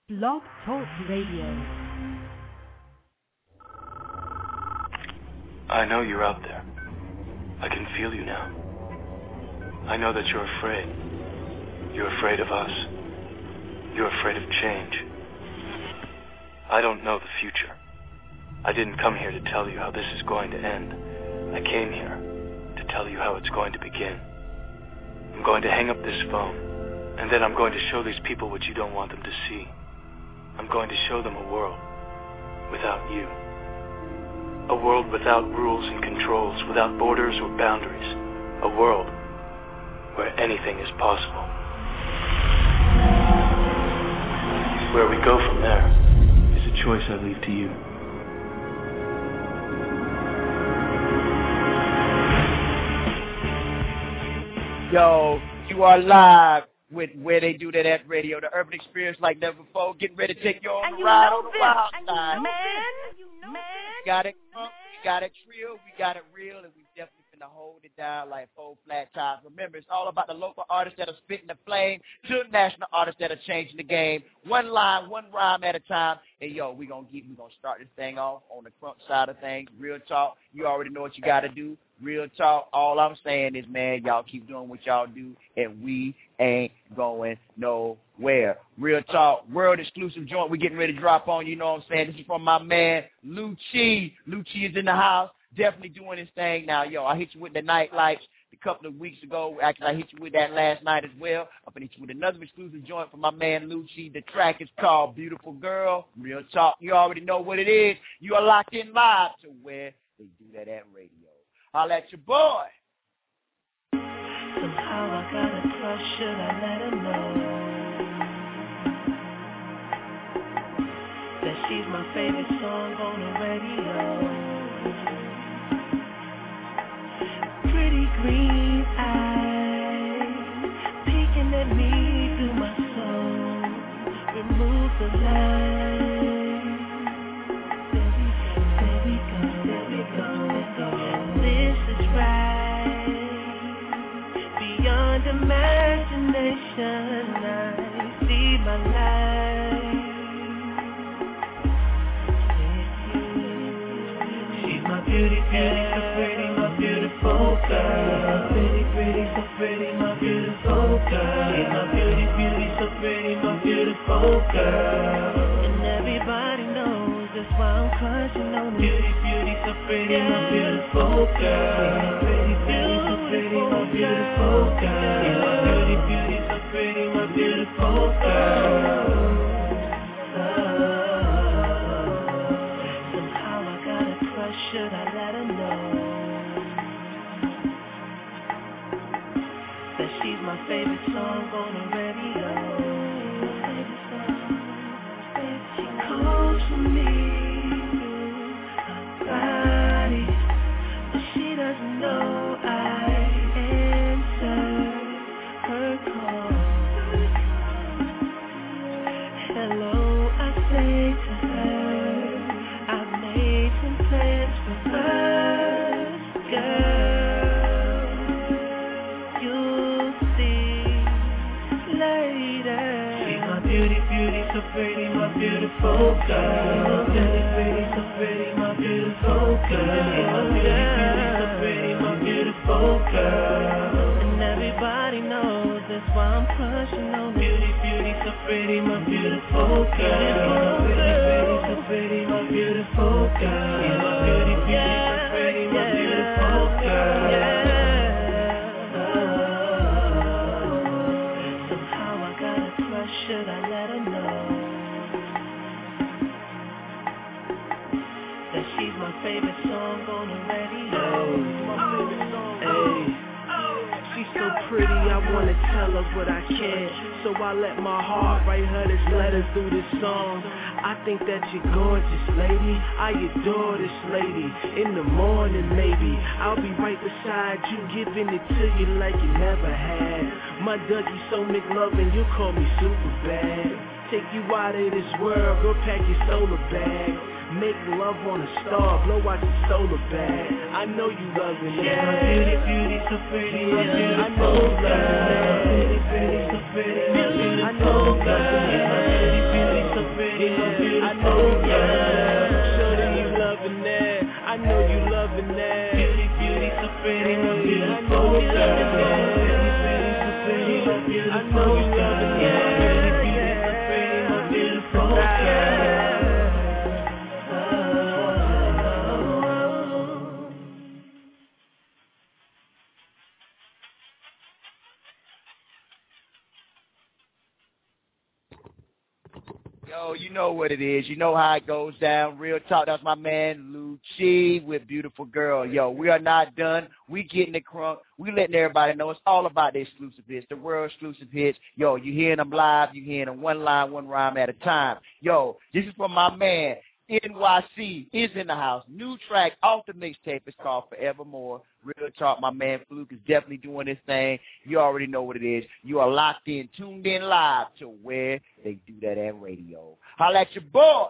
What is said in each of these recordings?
Blog Talk Radio. I know you're out there. I can feel you now. I know that you're afraid. You're afraid of us. You're afraid of change. I don't know the future. I didn't come here to tell you how this is going to end. I came here to tell you how it's going to begin. I'm going to hang up this phone, and then I'm going to show these people what you don't want them to see. I'm going to show them a world without you. A world without rules and controls, without borders or boundaries. A world where anything is possible. Where we go from there is a choice I leave to you. Yo, you are live with Where They Do That at Radio, the urban experience like never before. Getting ready to take you on the ride on the wild side. We got it crunk, we got it trill, we got it real, and we definitely finna hold it down like 4 flat tires. Remember, it's all about the local artists that are spitting the flame to the national artists that are changing the game. One line, one rhyme at a time. And yo, we gonna start this thing off on the crunk side of things. Real talk. You already know what you gotta do. Real talk. All I'm saying is, man, y'all keep doing what y'all do, and we ain't going nowhere. Real talk. World exclusive joint we getting ready to drop on. You know what I'm saying? This is from my man, Lucci. Lucci is in the house, definitely doing his thing. Now, yo, I hit you with the Night Lights a couple of weeks ago. Actually, I hit you with that last night as well. I'm going to hit you with another exclusive joint from my man, Lucci. The track is called Beautiful Girl. Real talk. You already know what it is. You are locked in live to Where They Do That at Radio. Holla at your boy. Somehow I got a crush, should I let her know that she's my favorite song on the radio? Pretty green eyes peeking at me through my soul. Remove the light. There we go. This is right. Beyond imagination, I see my life. She's my beauty, so pretty, my beautiful girl. Pretty, so pretty, my beautiful girl. She's my beauty, so pretty, my beautiful girl. And everybody knows that's why I'm crushing on her. Beauty, so pretty, my beautiful girl. Pretty, so pretty, my beautiful girl. She's my beauty, so pretty, my beautiful girl. Somehow I got a crush, should I let her know that she's my favorite song on the radio? She calls for me through her body, but she doesn't know I answer her call. Hello, I say to her, I've made some plans for us, girl. You'll see later. She's my beauty, so pretty, my beautiful girl. Pretty, so pretty, my beautiful girl. She's my beauty, so pretty, my beautiful girl. And everybody knows that's why I'm crushing on her. Beauty, so pretty, my beautiful girl. Pretty, so pretty, my beautiful girl. She's my beauty, so pretty, my beautiful girl. Somehow I got a crush, should I let her know that she's my favorite song on the radio? Hey, she's so pretty, I wanna tell her what I can. So I let my heart write her this letter through this song. I think that you're gorgeous, lady. I adore this lady. In the morning, maybe I'll be right beside you, giving it to you like you never had. My Dougie so McLovin', you call me super bad. Take you out of this world, go pack your solar bag. Make love on a star, blow out your solar bag. I know you loving it. Yeah, my beauty, so pretty, my beautiful girl. Pretty, so pretty, my beautiful girl. My beauty, so Yo, you know what it is. You know how it goes down. Real talk. That's my man, Lucci with Beautiful Girl. Yo, we are not done. We getting it crunk. We letting everybody know it's all about the exclusive hits, the world exclusive hits. Yo, you hearing them live. You hearing them one line, one rhyme at a time. Yo, this is from my man, NYC is in the house. New track off the mixtape. It's called Forevermore. Real talk, my man Fluke is definitely doing his thing. You already know what it is. You are locked in, tuned in live to where they do that at radio. Holla at your boy.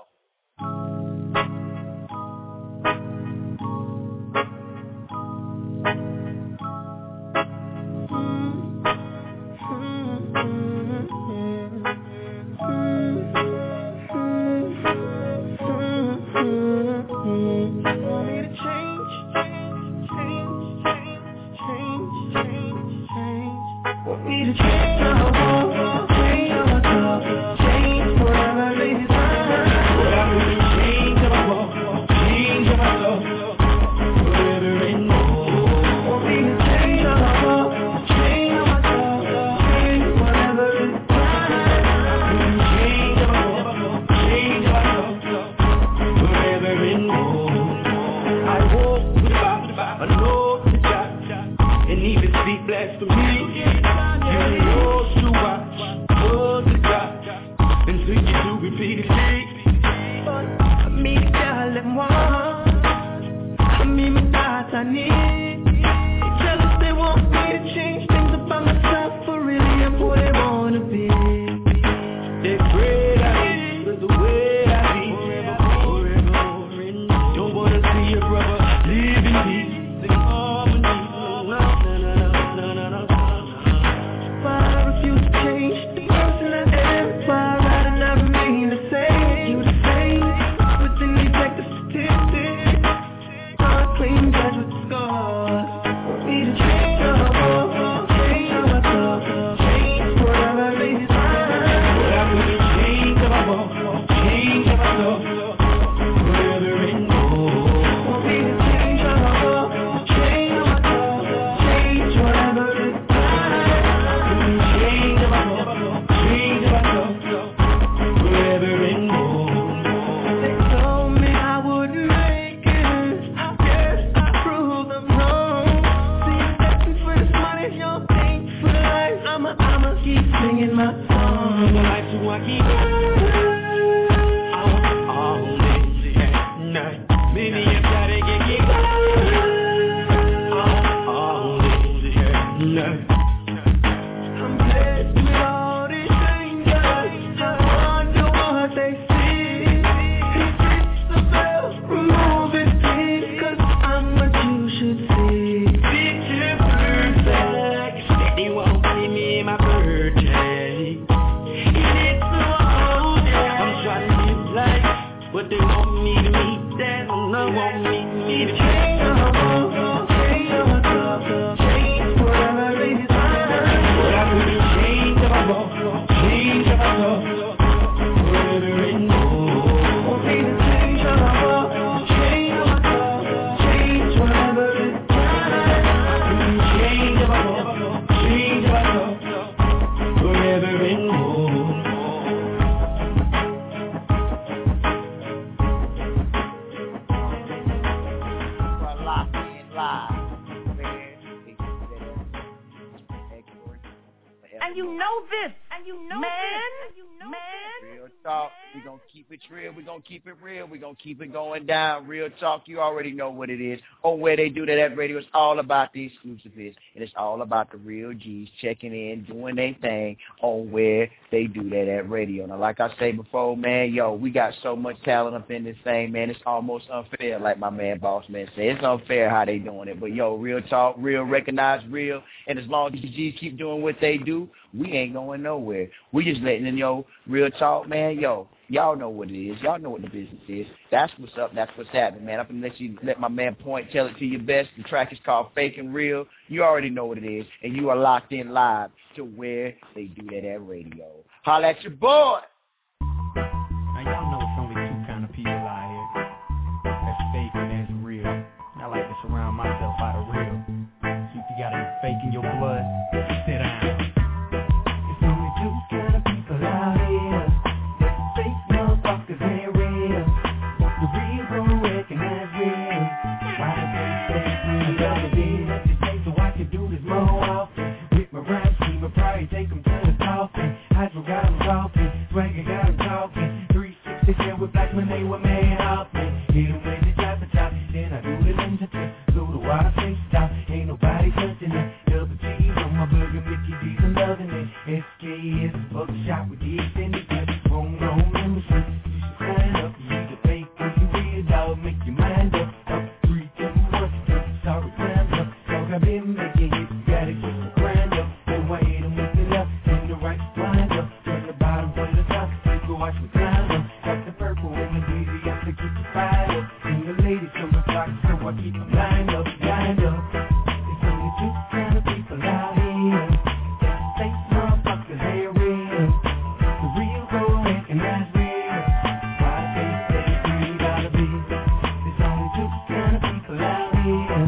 Keep it going down. Real talk, you already know what it is. On where they do that at radio, it's all about the exclusive hits. And it's all about the real G's checking in, doing their thing on where they do that at radio. Now, like I say before, man, yo, we got so much talent up in this thing, man. It's almost unfair, like my man Boss Man said. It's unfair how they doing it. But, yo, real talk, real, recognize real. And as long as the G's keep doing what they do, we ain't going nowhere. We just letting them, yo, real talk, man, yo. Y'all know what it is. Y'all know what the business is. That's what's up. That's what's happening, man. I'm going to let my man Point tell it to you best. The track is called Fake and Real. You already know what it is. And you are locked in live to where they do that at radio. Holla at your boy. Now, y'all know it's only two kind of people out here. That's fake and that's real. I like to surround myself by the real. So if you got any fake in your blood, sit down. It's only two kind of people out here. Fake motherfuckers ain't real. The real gon' recognize real. Why they fake me? I gotta be up to say so I can do this more often. With my rap scheme, I probably take them to the coffin. Hydro got them coughing, Swagger got them talking. 360 with black when they were made off me. Hit them with the drop the top, then I do the ninja tip. Blew the water face stop, ain't nobody touching it. Double G's on my burger, Mickey D's, I'm loving it. SKS, fuck shot with the extended clip. Homegrown membership, you should sign up. You either fake or you real, dog, make your mind up. Up, 3, 2, 1, sorry, time up. Dog, I've been making hits, you gotta keep the grind up. Then why hit 'em with the left, and the right wind up. Turn the bottom to the top, you can watch me climb up. Got the purple and the bleedy, I have to keep the fire up. And the ladies from the block, so I keep them lined up, lined up. There's only two kind of people out here. Fake motherfuckers ain't real. The real gon' recognize real. Why they fake me gotta be? There's only two kind of people out here.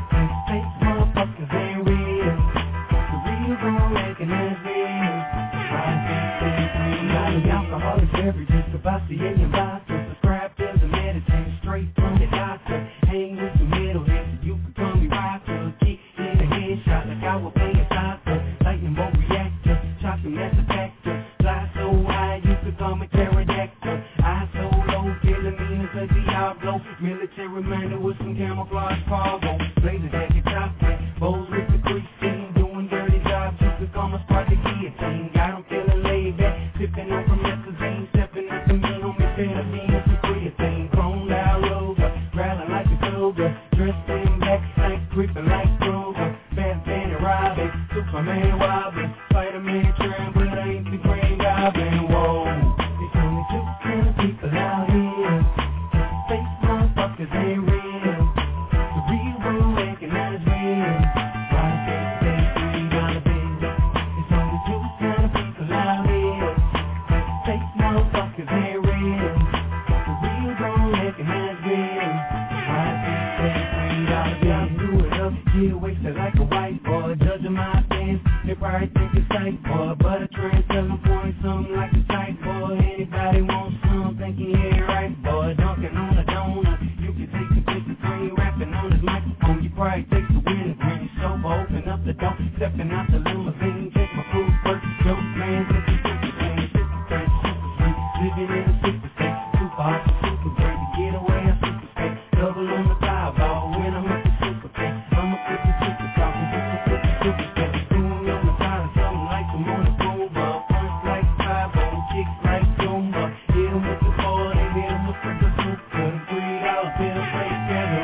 Fake motherfuckers ain't real. The real gon' recognize real. Why they fake me gotta be? Alcoholics beverages, Sebastian and vodka. Subscribe to the medicine straight from the doctor. Hang with the middleheads, you can call me rocker. Kick in a headshot like I was playing soccer. Lightning bolt reactor, chopping at the factor. Fly so high, you could call me pterodactyl. Eye so low, killing me as a Diablo. Military man with some camouflage cargo. Blazer jacket, top hat, bows with the crease team. Doing dirty jobs, you could call my spot the guillotine. Got 'em feeling laid back, sipping on some methazine. Stepping up to me on me, amphetamine. It's a free thing, cloned out rover. Growling like a cougar, dressed in black, like creeping like Kroger. Batman and Robin, Superman wobbling. Spider-Man trying, but I ain't the Green Goblin. Whoa, there's only two kind of people out here. Fake motherfuckers ain't real. The real will recognize real. Why they fake me gotta be? There's only two kind of people out here. Fake motherfuckers ain't real. The real gon' recognize real. Why they fake me gotta be? I'm doing up, get wasted like a white boy. Judging my fans, they probably think it's sight boy. But a trend selling point, something like a sight boy. Anybody want some, thinking yeah right boy. Dunking on a donut, you can take a piece of green, rapping on his microphone. You probably take the wind green, sober, open up the door, stepping out the limousine, take my food first, Joe man, look at super clean, super fresh, super sweet, living in a super state, super hot, super great, to get away a super state, double on the Powerball, when I'm at the super cat, I'ma put the super talk, and super state, doing on the side of something like the morning Cobra, punch like 5-0, kicks like Zumba, hit 'em with the ball, they hit 'em with the super, $3 bill, break together,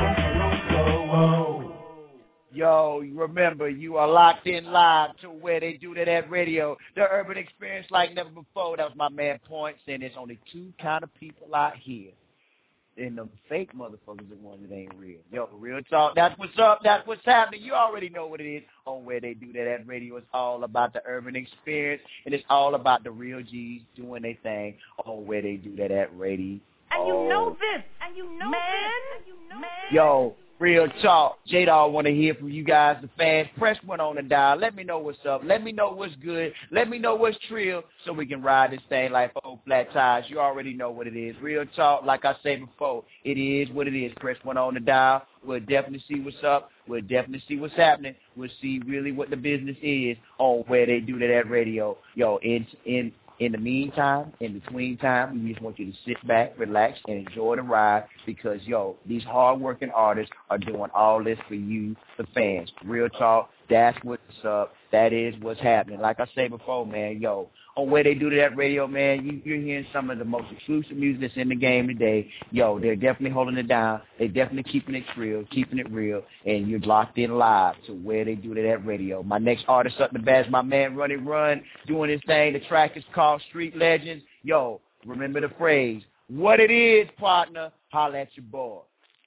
whoa. Yo, remember, you are locked in live to where they do that at radio. The urban experience like never before. That was my man Point saying there's only two kind of people out here. And the fake motherfuckers are the ones that ain't real. Yo, real talk. That's what's up. That's what's happening. You already know what it is on where they do that at radio. It's all about the urban experience. And it's all about the real G's doing their thing on where they do that at radio. And you know this. And you know this. Yo, real talk. J-Dawg want to hear from you guys, the fans. Press one on the dial. Let me know what's up. Let me know what's good. Let me know what's trill so we can ride this thing like 4 flat tires. You already know what it is. Real talk, like I said before, it is what it is. Press one on the dial. We'll definitely see what's up. We'll definitely see what's happening. We'll see really what the business is on where they do that at radio. Yo, in the meantime, in between time, we just want you to sit back, relax, and enjoy the ride because, yo, these hard-working artists are doing all this for you, the fans. Real talk, that's what's up. That is what's happening. Like I said before, man, yo, on where they do that radio, man, you're hearing some of the most exclusive music that's in the game today. Yo, they're definitely holding it down. They're definitely keeping it real, and you're locked in live to where they do that radio. My next artist up the bat is my man Runny Run doing his thing. The track is called Street Legends. Yo, Remember the phrase, what it is, partner, holla at your boy.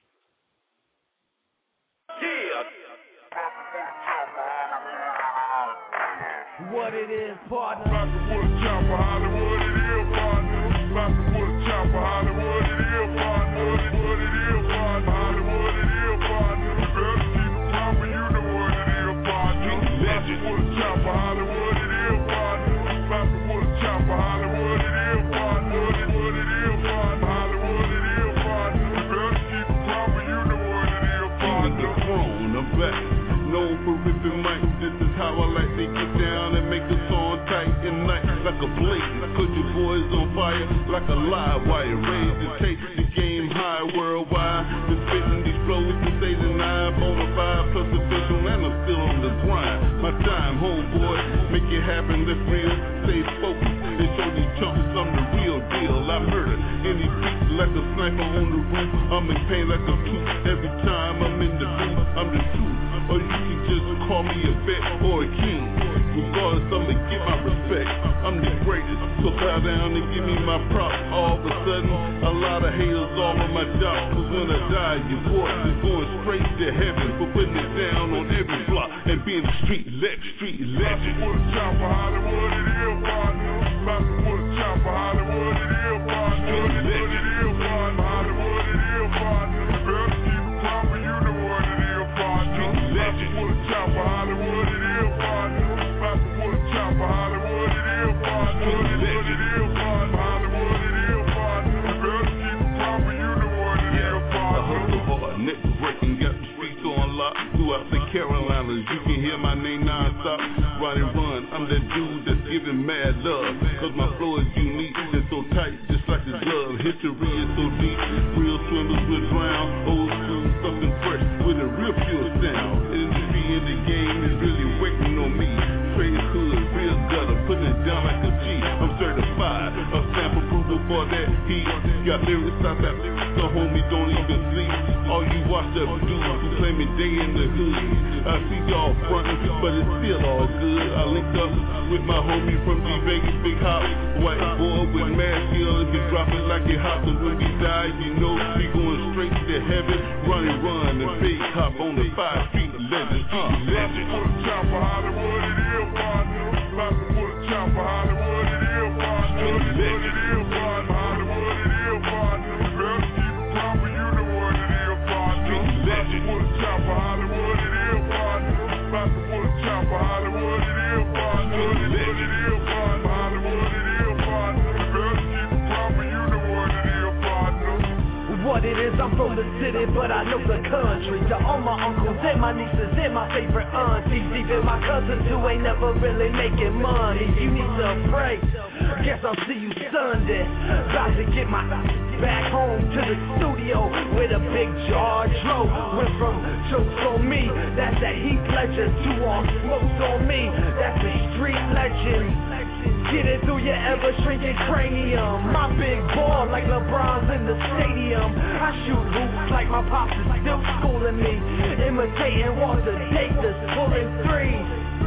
What it is, partner. Hollywood chopper, Hollywood it is, partner. Hollywood chopper, Hollywood it is, partner. What it is, partner. Hollywood it is, partner. You better keep it proper, you know what it is, partner. Hollywood chopper, Hollywood it is, partner. Hollywood chopper, Hollywood it is, partner. What it is, partner. Hollywood it is, partner. You better keep it proper, you know what it is, partner. The throne, I'm back. Known for ripping mics, this is how I like to get down and make the song tight and nice like a blaze. Put your boys on fire like a live wire. Raise the tape, the game high worldwide. Been spitting these flows since 89, bona fide plus official, and I'm still on the grind. My time, homeboy, make it happen, let's real. Stay focused and show these chumps I'm the real deal. I murder any beat like a sniper on the roof. I'm in pain like a tooth every time I'm in the booth. I'm the truth. Or you can just call me a vet or a king. Regardless, I'ma get my respect. I'm the greatest, so bow down and give me my props. All of a sudden, a lot of haters all on my job. Cause when I die, your voice is going straight to heaven. For putting it down on every block and being a street legend. Hollywood chopper, Hollywood it is, partner. Hollywood chopper, Hollywood it is, partner. What it is, partner. Hollywood it is, partner. You better keep it proper, you know what it is, partner. Hollywood chopper, Hollywood it is, partner. Hollywood chopper, Hollywood it is, partner. What it is, partner. Hollywood it is, partner. You better keep it proper, you know what it is, partner. I hustle hard, neck breaking, got the streets on lock. Throughout the Carolinas, you can hear my name non-stop. Ride and run, I'm that dude that's giving mad love. Cause my flow is unique, it's so tight, just like a glove. History is so deep, real swimmers will drown. Old school, something fresh with a real pure sound. Industry in the game is really waiting on me. Trade hood, real gutter, putting it down like a G. I'm certified, a stamp approval for that heat. Got lyrics out that the homie don't even sleep. All you washed up dudes who claiming they in the hood. I see y'all frontin', but it's still all good. I linked up with my homie from G Vegas, Big Hop. White boy with mad skill, he drop it like it hot. And when we die, you know we going straight to heaven. Run and Big Hop on the 5 Street legend. Hollywood chopper, Hollywood it is, partner. Hollywood chopper, Hollywood it is, partner. What it is, partner. Hollywood it is, partner. You better keep it proper, you know what it is, partner. Hollywood chopper, Hollywood it is, partner. Hollywood chopper, Hollywood it is, partner. What it is, partner. Hollywood it is, partner. You better keep it proper, you know what it is, partner. What it is, I'm from the city, but I know the country. To all my uncles and my nieces and my favorite aunties, even my cousins who ain't never really making money. You need to pray. Guess I'll see you Sunday. About to get my back home to the studio with a big jar Dro. Went from jokes on me, that's that Heath Ledger, to all smokes on me, that's a street legend. Get it through your ever-shrinking cranium. My big ball like LeBron's in the stadium. I shoot hoops like my pops is still schooling me. Imitating Walter Davis, pulling threes.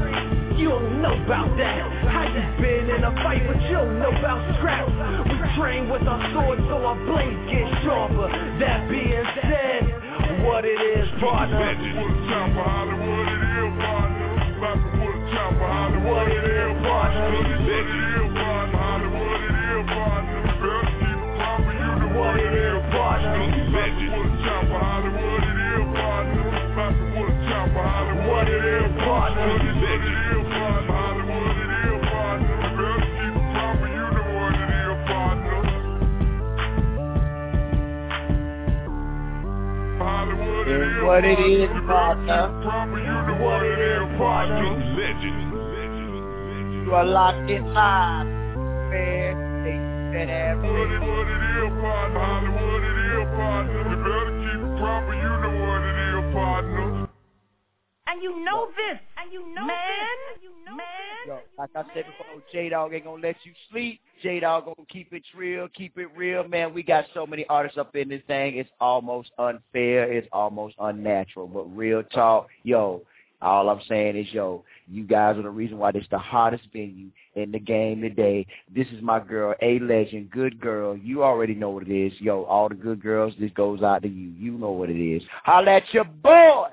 You don't know about that. How you been in a fight, but you don't know about scraps. We train with our swords so our blades get sharper. That being said, what it is, partner. Hollywood chopper, Hollywood it is, partner. Hollywood chopper, Hollywood it is, partner. What it is, partner. Hollywood it is, partner. You better keep it proper, you know what it is, partner. Hollywood chopper, Hollywood it is, partner. Hollywood chopper, Hollywood it is, partner. What it is, partner. Hollywood it is, partner. You better keep it proper, you know what it is, partner. Hollywood it is, what it is, partner. What it is, partner. You are locked in live, man. They said everything. What it is, partner. Hollywood it is, partner. You better keep it proper, you know what it is, partner. And you know this, and you know man. Yo, like I said before, J-Dog ain't gonna let you sleep. J-Dog gonna keep it real, man. We got so many artists up in this thing. It's almost unfair. It's almost unnatural. But real talk, yo, All I'm saying is, yo, you guys are the reason why this is the hottest venue in the game today. This is my girl, A-Legend, good girl. You already know what it is. Yo, all the good girls, this goes out to you. You know what it is. Holla at your boy.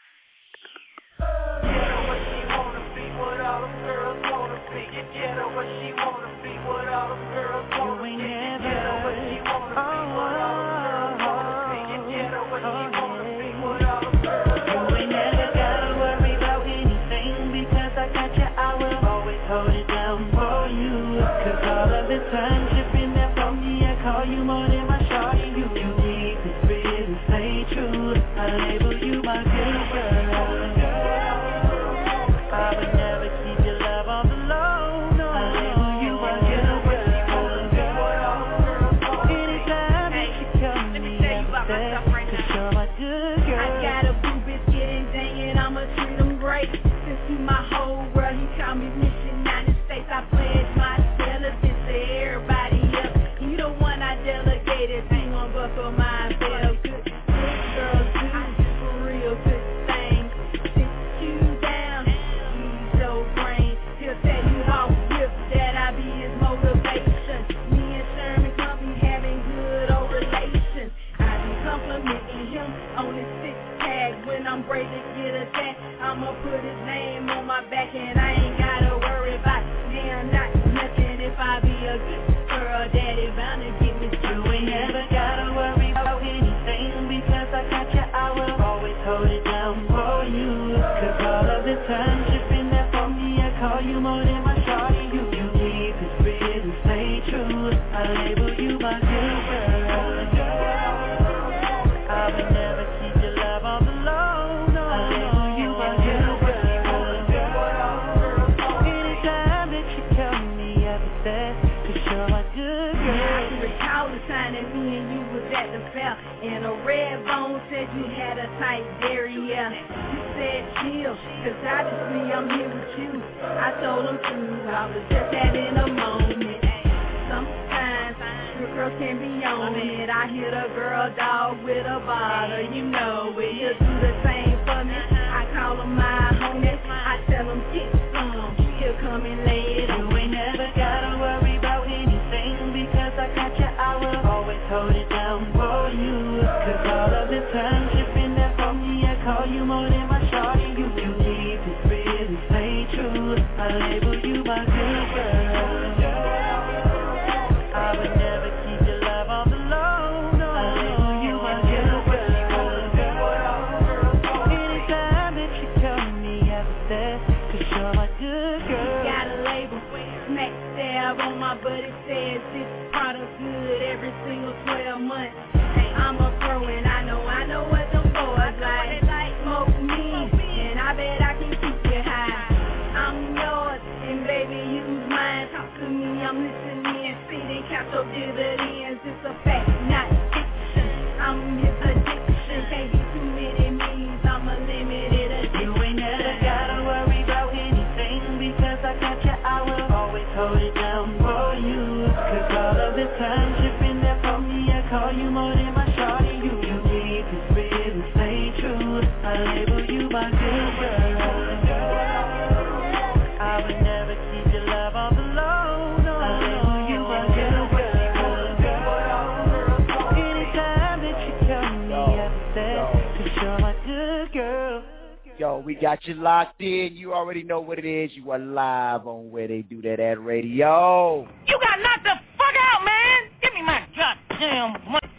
Yo, we got you locked in. You already know what it is. You are live on Where They Do That at Radio. You got knocked the fuck out, man. Give me my goddamn money.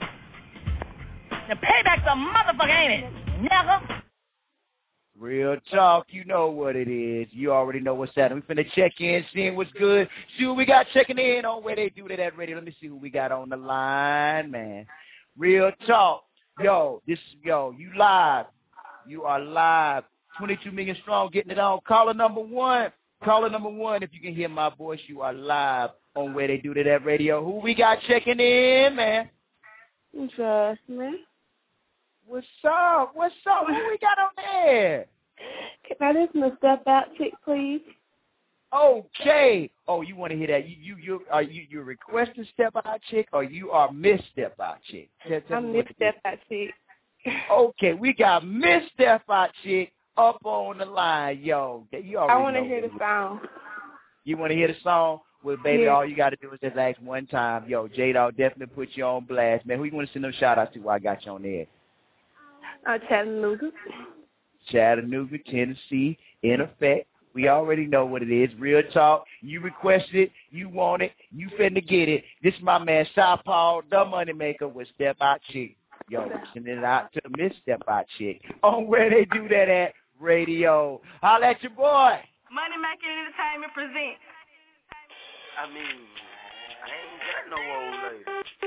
The payback's a motherfucker, ain't it? Never. Real talk, you know what it is. You already know what's happening. We finna check in, seeing what's good. See who we got checking in on Where They Do That at Radio. Let me see who we got on the line, man. Real talk. Yo, you live. You are live. 22 million strong, getting it on. Caller number one. If you can hear my voice, you are live on Where They Do That at Radio. Who we got checking in, man? What's up, man? What's up? Who we got on there? Can I listen to Step Out Chick, please? Okay. Oh, you want to hear that? You requesting Step Out Chick, or you are Miss Step Out Chick? I'm Miss Step Out Chick. Okay, we got Miss Step Out Chick up on the line, yo. You already I want to know hear the song. You want to hear the song? Well, baby, Yeah. all you got to do is just ask one time. Yo, J-Dawg definitely put you on blast, man. Who you want to send them shout-outs to while I got you on there? Chattanooga. Chattanooga, Tennessee, in effect. We already know what it is. Real talk. You requested it. You want it. You finna get it. This is my man, Southpaw, the Moneymaker with Step Out Chick. Yo, sending it out to Miss Step Out Chick on where they do that at radio. Holla at your boy. Moneymaker Entertainment presents. I mean, I ain't got no old lady.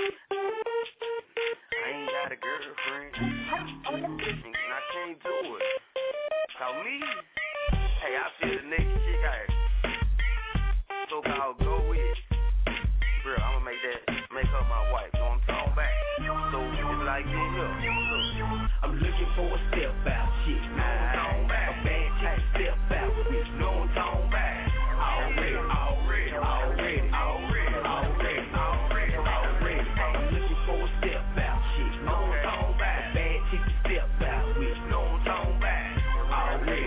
I ain't got a girlfriend. And I can't do it. Cause me, hey, I feel the next chick I so-called go with. Bro, I'ma make her my wife. So I'm talking back. So it's like this here. I'm looking for a step out chick. A bad chick step out with. No one talking back. Already. I'm looking for a step out chick. No one talking back. A bad chick to step out with. No one talking back. Already.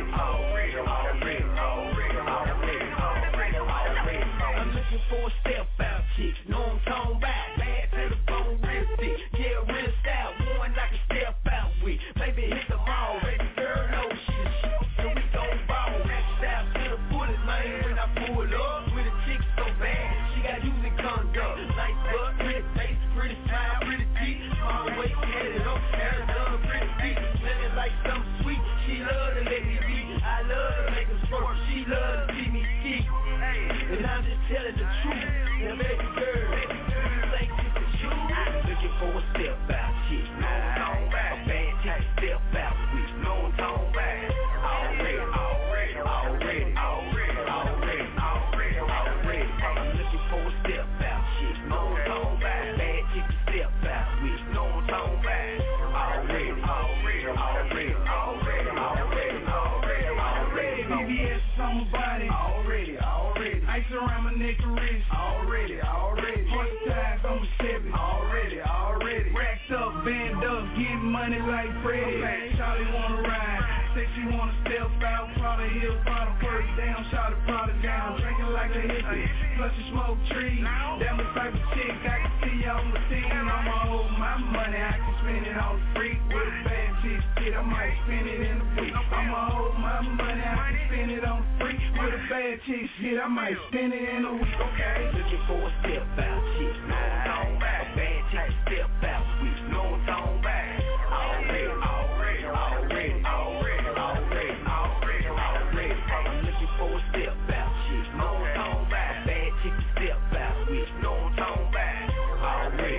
I'm looking for a step out chick. No one talking back. Bad to the bone, real thick. Yeah, real style. One I can step out with. Maybe hit the mall. Baby girl, no shit. So we gon' ball. Style to the bullet, man. When I pull up with a chick so bad, she got using conduct. Nice butt, pretty face, pretty smile, pretty teeth. Small waist, headed up, Arizona, pretty feet. Smelling like something sweet. She love to let me be. I love to make her squirt. She love to see me ski. And I'm just telling the truth. Now, baby girl, think you can shoot. Looking for a step out chick. A bad chick step out with. No one talking back. Already. I'm looking for a step out chick. No one talking back. Bad chick to step out with. No one talking back. Already. BBS somebody. Already. Ice around my neck and wrist. Already. Horse ties on my Chevy. Already. Racked up, band up, getting money like Freddy. Charlie wanna ride. Say she wanna step out, Prada hill, Prada first down, Charlie Prada down, drinking like a hippie, plus you smoke trees. That my type of chick, I can see you on the scene. I'ma hold my money, I can spend it on the freak. With a bad chick shit, I might spend it in a week. I'ma hold my money, I can spend it on the freak. With a bad chick shit, I might spend it in a week. Okay. Looking for a step out chick. No one talking back. A bad chick step out with. No one talking back. Already. I'm looking for a step out chick. No one talking back. A bad chick to step out with. No one talking back. Already.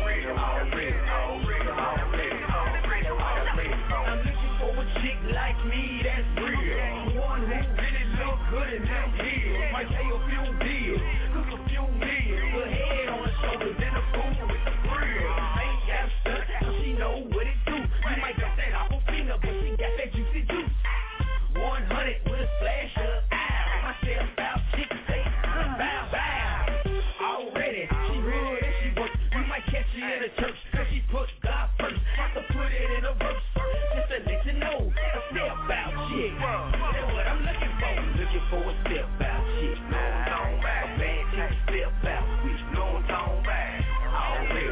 I'm looking for a chick like me that's real. One who really look good in them heels. Might pay a few bills, cook a few meals. Put head on her shoulders and a fool with the grill. Ain't got a stunt, so she know what it do. You might got that apple peanut, but she got that juicy juice. 100 with a splash of ow. My step out chick say bow. Already, she real and she works. You might catch her in the church, cause she put God first. Have to put it in a verse, just to let you know. A step out chick, that's what I'm looking for. Looking for a step out chick. No one talking back. A bad chick step out with. No one talking back. Already.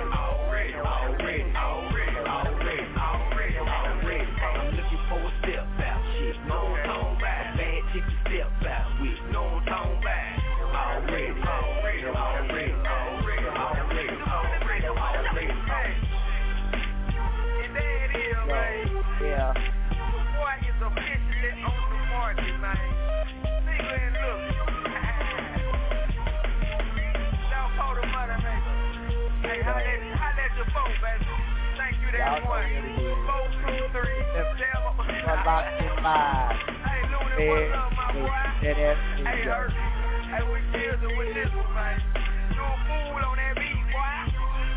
I'm looking for a step out chick. No one talking back. A bad chick to step out with. No one talking back. Already. And there it is, man. Yeah. Boy is officially on the market, man. Single and look. Don't call the money, man. Hey, holla at your phone, baby. Thank you, that one. 423. Hey, Looney, what's up, my boy? Hey, Hurt. Hey, we chillin' with this one, man. You a fool on that beat, boy.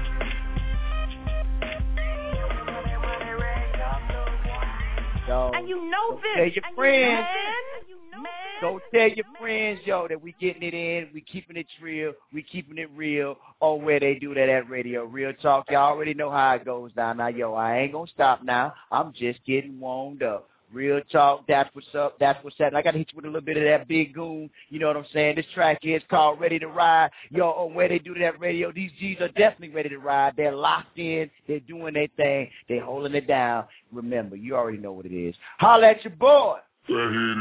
Yo, And you know go this. tell your friends. Man. Go tell your friends, yo, that we getting it in. We keeping it real. We keeping it real on where they do that at radio. Real talk. Y'all already know how it goes down. Now, yo, I ain't going to stop now. I'm just getting warmed up. Real talk, that's what's up, that's what's happening. I got to hit you with a little bit of that big goon, you know what I'm saying? This track is called Ready to Ride. Yo, on Where They Do That Radio, these G's are definitely ready to ride. They're locked in, they're doing their thing, they're holding it down. Remember, you already know what it is. Holla at your boy. Lee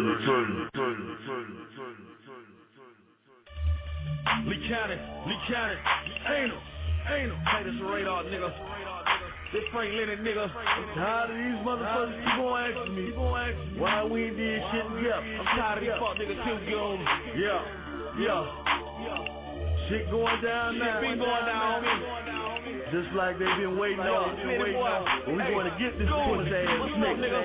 County, anal. Hey, this is Radar, nigga. This Frank Lennon, nigga. I'm tired of these motherfuckers keep on asking me why we ain't did shit together. I'm tired of these fuck niggas till we get on. Yeah. Shit going down now. Shit been going down, homie. Just like they been waiting on. But we going to get this pussy ass nigga.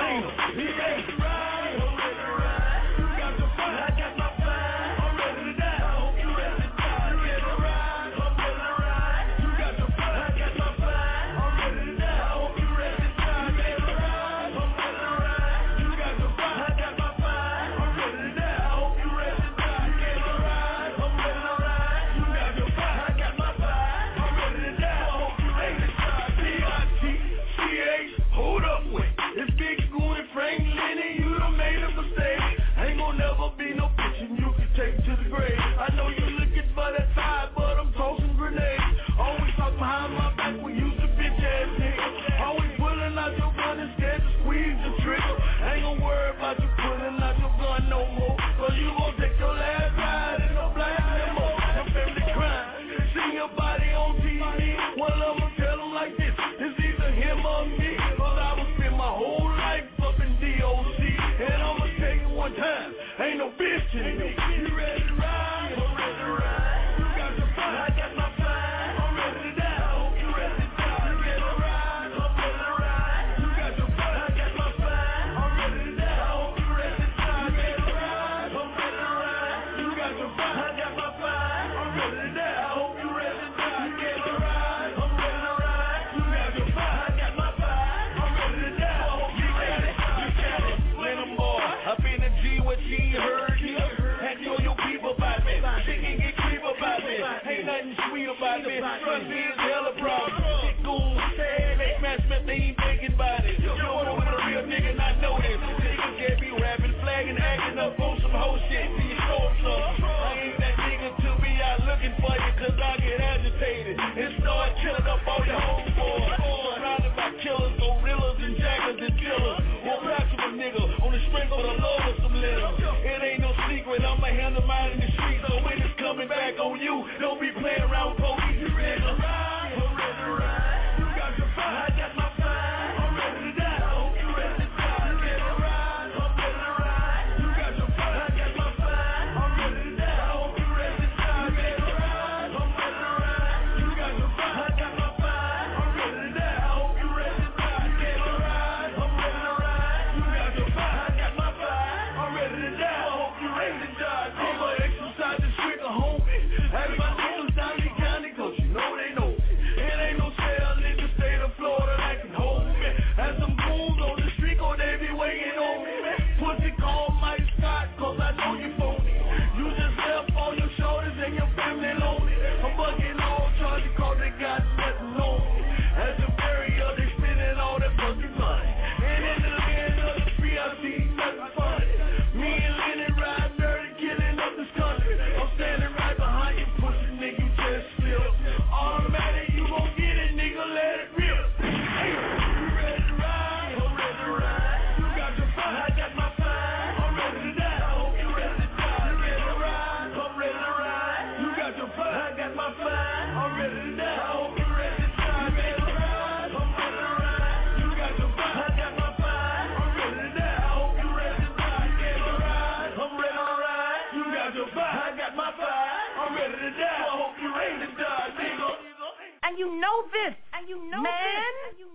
Ain't no bitch in me. You ready to ride? I'm ready to ride. You got your fun. I got my fire. I'm ready to die. I hope you ready to die. You ready to ride? I'm ready to ride. You got your fun. I got my fire. I'm ready to die. I hope you ready to die. You ready to ride? I'm ready to ride. You got your fun. I got my fire. I'm ready to die. I hope you ready to die. You ready to ride? I'm ready to ride. You got your fun. I got my fire. I'm ready to die. I hope you ready to die. You got it. Let them boy. Up in the G what she heard here. And your people about me. She can get creep about me. Ain't nothing sweet about me. Trust me, it's hella problem. Shit goon, sad, make Matt Smith, they ain't thinking about it. You wanna with a real nigga, not know this. Niggas can't be rapping, flagging, acting up on some whole shit. See you show up, son. I ain't that nigga to be out looking for you, cause I get agitated. And start killing up all your homeboys. Surrounded by killers, gorillas, and jackers, and killers. We'll back to a nigga on the string for the load of some litter. It ain't no secret, I'ma handle mine in the street. So when it's coming back on you, don't be playing around with police, you ready to ride? I'm ready to ride. You got your fire, I got my fire. I'm ready to die. I hope you ready to die. You ready to ride? I'm ready to ride. You got your fire, I got my fire. I'm ready to die. I hope you ready to die. You ready to ride? I'm ready to ride. You got your fire, I got my fire. I'm ready to die. I hope you ready to die. You ready to ride? I'm ready to ride. You got your fire, I got my fire. I'm ready to die. I hope you ready to die. I'ma exercise this trigger, homie. Have my niggas down in the county, cause you know they know. It ain't no sale in the state of Florida that can hold me. Have some goons on the street, or they be waiting on me. Pussy call Mike Scott, cause I know you phony. You just left on your shoulders and your family lonely. I'm bugging all charges, cause they got nothing on me. As a barrier, they spending all that fucking money. And in the land of the free, I see nothing funny. Me and Lennon ride dirty, killing up this country. I'm standing right behind you, pussy nigga, you just slip. Automatic, you gon' get it, nigga, let it rip. Hey, you ready to ride? I'm ready to ride. You got your fire, I got my fire. I'm ready to die. I hope you ready to die. You ready to ride? I'm ready to ride. You got your fire, I got my fire. I'm ready to die. I hope you ready to die. You ready to ride? I'm ready to ride. You got your fire, I got my fire. I'm ready to die. I hope you ready to die. You ready to ride? I'm ready to ride. You got your fire, I got my fire. I'm ready to die. I hope you ready to die, nigga. And you know this. And you know man.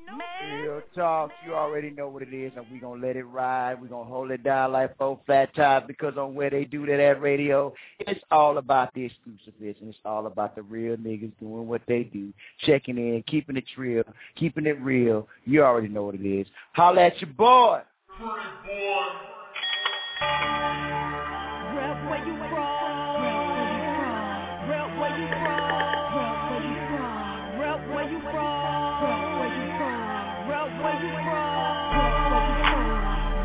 Real talk, you already know what it is, and we gonna let it ride. We gonna hold it down like 4 flat tires, because on Where They Do That at radio, it's all about the exclusiveness, and it's all about the real niggas doing what they do, checking in, keeping it real, keeping it real. You already know what it is. Holla at your boy. Rep where you from. Rep where you from. Rep where you from. Rep where you from. Rep where you from.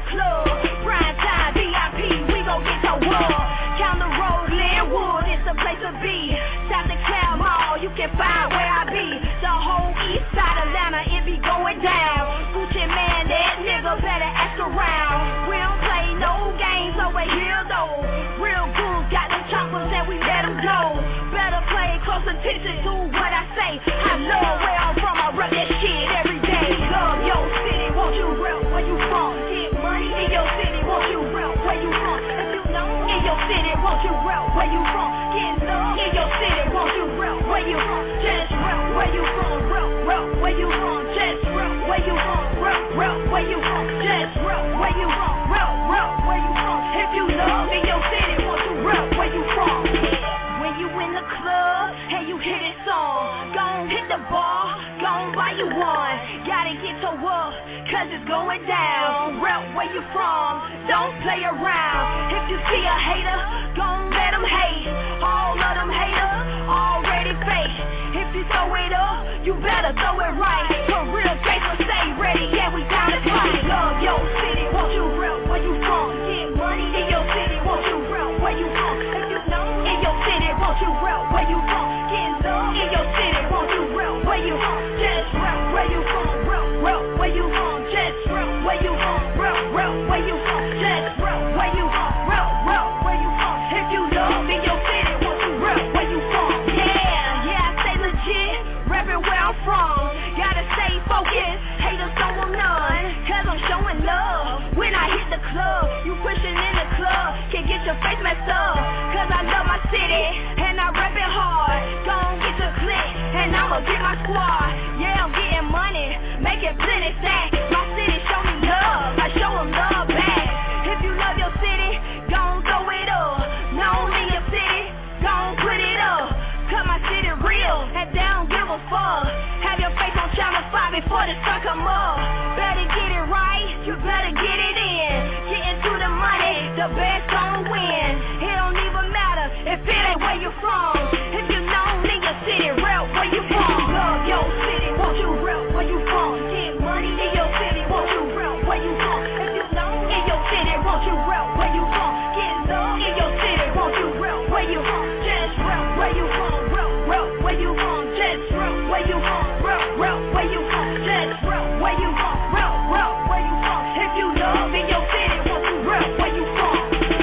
club. Prime time, VIP, we gon' get to war. Count the road, Linwood, it's the place to be. South the Cloud Mall, you can find where I be. The whole east side of Atlanta, it be going down. Gucci man, that nigga better ask around. We don't play no games over here though. Real goons got them choppers and we let them go. Better pay close attention to what I say. I love where I'm from, I rep that shit every day. Love your city, won't you rep where you from? Get money in your city, won't you rep where you from? If you know in your city, won't you rep where you from? Get love in your city, won't you rep where you from? Just rep where you from, rep where you from. Just rep where you from, rep where you from. Just rep where you from, rep where you from. If you love in your city, won't you rep where you from? When you in the club and you hit it song, gon' hit the bar, gon' buy you one. Gotta get to work, cause it's going down. Rep where you from, don't play around. If you see a hater, gon' let them hate. All of them haters already fake. If you throw it up, you better throw it right. For real gangsters, stay ready, yeah, we down to fight. Love your city, won't you rep where you from? Get money in your city, won't you rep where you from? If you know in your city, won't you rep where you from? Get love in your city, won't you rep where you from? Just rep where you from, rep where you from. Just rep where you from, rep where you from. Just rep where you from, rep where you from. If you love in your city, won't you rep where you from? Yeah, I stay legit, reppin' where I'm from. Gotta stay focused, haters don't want none. Cause I'm showing love when I hit the club. You pushing in the club, can get your face messed up. Cause I love my city, and I rep it hard. Gon' get your click, and I'ma get my squad. Yeah, I'm getting money, making plenty stacks. My city show me love, I show them love back. If you love your city, gon' throw it up. Known in your city, gon' put it up. Cause my city real, and they don't give a fuck. Have your face on Channel 5 before the sun come up. Better get it right, you better get it in. Get into the money, the best gon' win. It don't even matter if it ain't where you from. If you known in your city, rep where you from. Love your city, won't you rep where you from? Get money in your city, won't you rep where you from? If you known in your city, won't you rep where you from? Get love in your city, won't you rep where you from? Just rep where you from, rep where you from. Just rep where you from, rep where you from. Just rep where you from, rep where you from. If you love in your city, won't you rep where you from?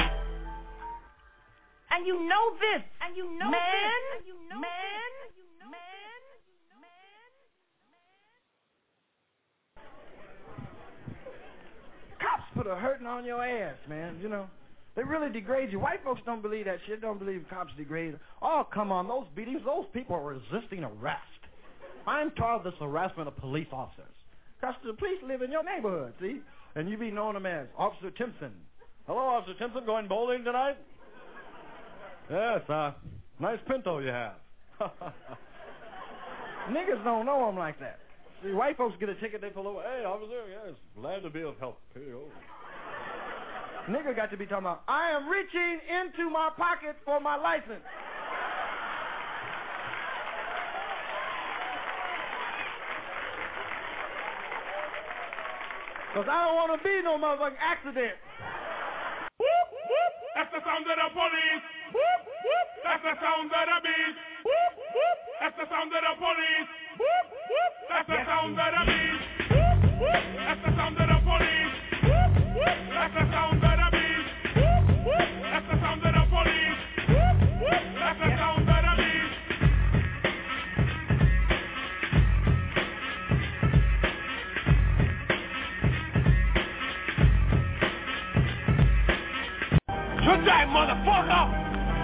And you know this, and you know man, this, and you know man. Cops put a hurting on your ass, man, you know. They really degrade you. White folks don't believe that shit, don't believe cops degrade. Oh, come on, those beatings, those people are resisting arrest. I'm taught this harassment of police officers. Because the police live in your neighborhood, see? And you be knowing them as Officer Timpson. Hello, Officer Timpson, going bowling tonight? Yes, nice Pinto you have. Niggas don't know them like that. See, white folks get a ticket, they pull over. Hey, officer, yes, glad to be of help. Here you go. Nigga got to be talking about, I am reaching into my pocket for my license. Because I don't want to be no motherfucking accident. That's the sound of the police. That's the sound of the beat. That's the sound of the police. That's the sound of the beat. That's the sound of the police. That's the sound of the beat. That's the sound of the police. That's the sound of the beat. Good night, motherfucker!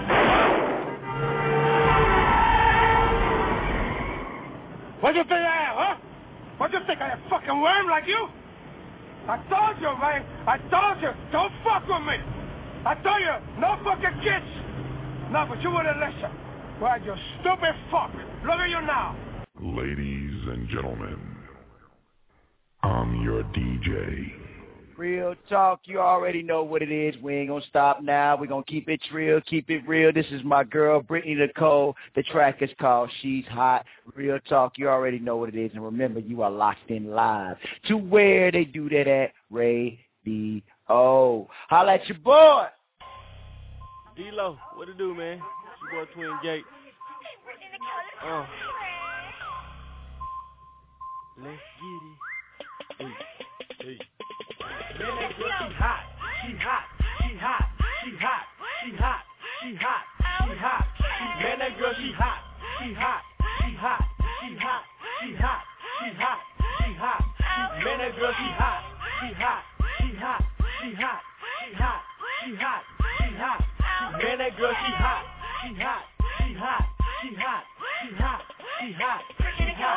What do you think I am, huh? What do you think I am, a fucking worm like you? I told you, man. I told you, don't fuck with me. I told you, no fucking kids. No, but you wouldn't listen. Well, you stupid fuck. Look at you now. Ladies and gentlemen, I'm your DJ. Real talk, you already know what it is. We ain't gonna stop now. We're gonna keep it real, keep it real. This is my girl, Brittany Nicole. The track is called She's Hot. Real talk, you already know what it is. And remember, you are locked in live to where they do that at Radio. Oh, holla at your boy. D-Lo, what it do, man? It's your boy Twin Gates. Let's get it. Hey, hey. Man, that girl, she hot. She hot. She hot. She hot. She hot. She hot. She hot. Man, that girl, she hot. She hot. She hot. She hot. She hot. She hot. She hot. Man, that girl, she hot. She hot. She hot. She hot. She hot. She hot. She hot. Man, that girl, she hot. She hot. She hot. She hot. She hot. She hot. She hot.